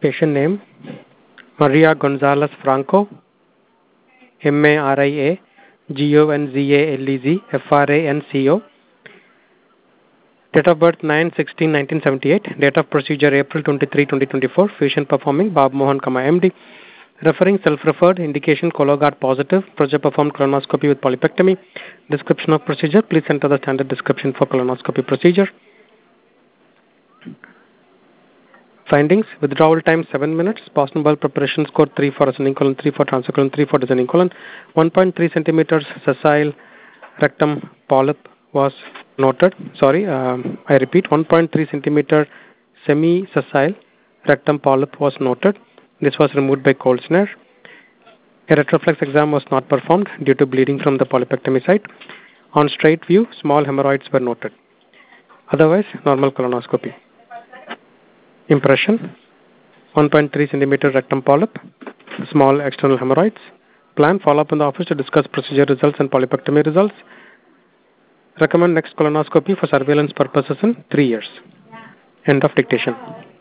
Patient name Maria Gonzalez Franco, Maria Gonzalez Franco. Date of birth 9/16/1978. Date of procedure April 23, 2024. Fusion performing Bob Mohan, MD. Referring self-referred. Indication Cologuard positive. Procedure performed colonoscopy with polypectomy. Description of procedure. Please enter the standard description for colonoscopy procedure. Findings: withdrawal time 7 minutes. Boston Ball preparation score 3 for ascending colon, 3 for transcolon, 3 for descending colon. 1.3 centimeters sessile rectum polyp was noted. I repeat, 1.3 centimeter semi-sessile rectum polyp was noted. This was removed by cold snare. A retroflex exam was not performed due to bleeding from the polypectomy site. On straight view, small hemorrhoids were noted. Otherwise, normal colonoscopy. Impression: 1.3 centimeter rectum polyp, small external hemorrhoids. Plan: follow up in the office to discuss procedure results and polypectomy results. Recommend next colonoscopy for surveillance purposes in 3 years. End of dictation.